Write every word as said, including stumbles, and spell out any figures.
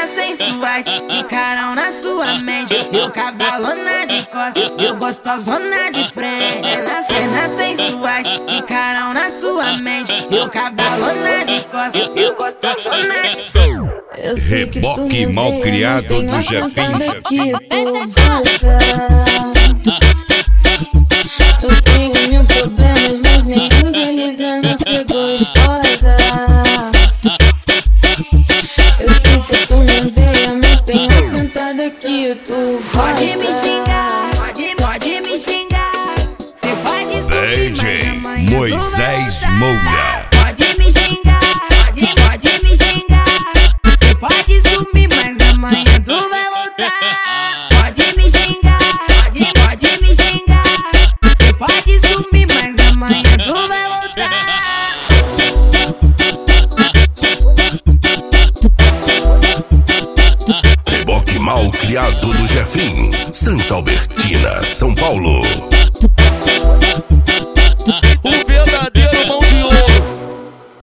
cenas sensuais ficarão na sua mente. Eu cabalona de costas, eu gostosona de frente. Cenas, cenas sensuais ficarão na sua mente. Eu cabalona de costas, eu gostosona de frente. Reboque mal criado do Jefinho. Eu tenho mil problemas, mas nenhum deles é não ser gostosa. Eu sei que tu me odeia, mas tenha sentada que tu gosta. Pode me xingar, pode, pode me xingar. Cê pode subir, D J mas amanhã Moisés tu vai voltar. Moura. Pode me xingar, pode, pode me xingar. Cê pode sumir, mas amanhã tu vai voltar. Pode me xingar, pode, pode me xingar. Cê pode sumir, mas amanhã tu vai voltar. Reboque mal criado do Jefinho. Santa Albertina, São Paulo.